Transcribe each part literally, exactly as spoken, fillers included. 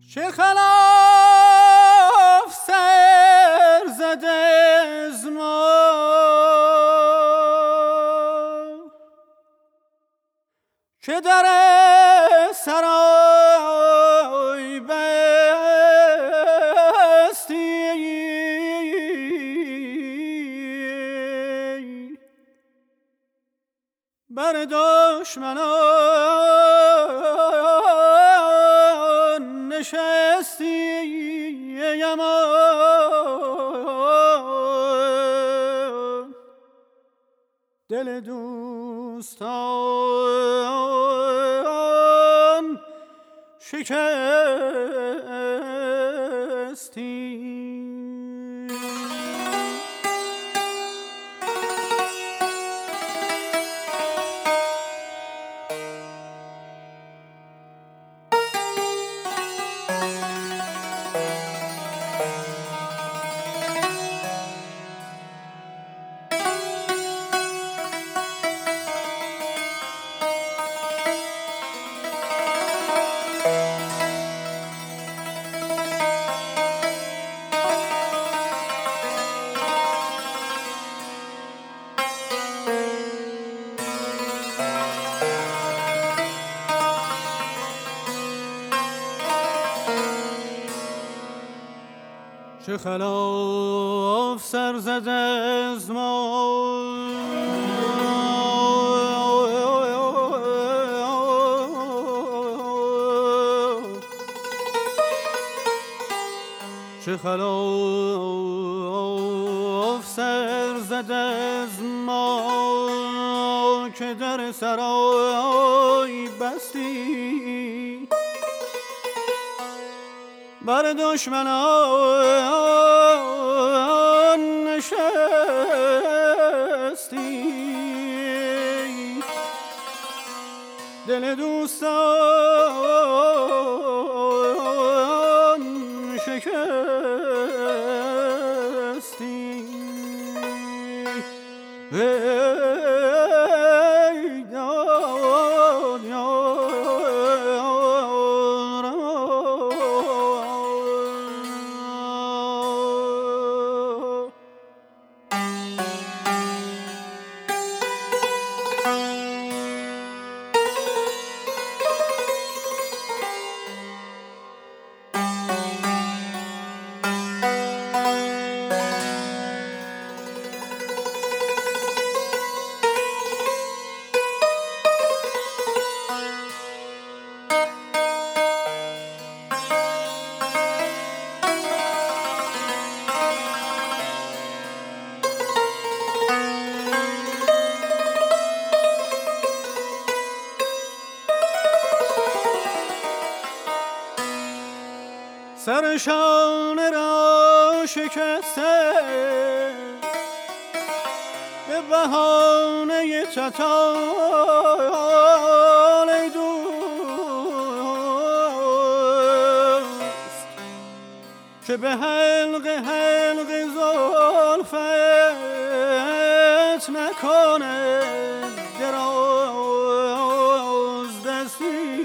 چه خلاف سر زده از ما که در سرای بستی بر دشمنان نشستی امان دل دوستان شکستی. چه خلاف سر زده از ما چه خلاف سر زده از ما که در سرای بستی بر دشمنان نشستی دل دوستان شکستی. سرشان را شکسته به بهانه چتال دوست که به حلق حلق زلفت نکنه دراز دستی.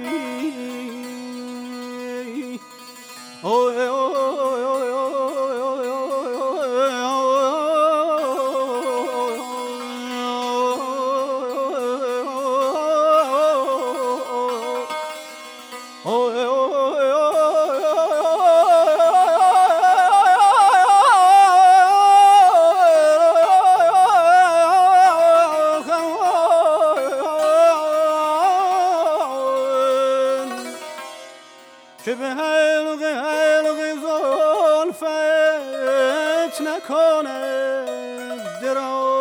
که به حلق حلق زلفت نکنه دراز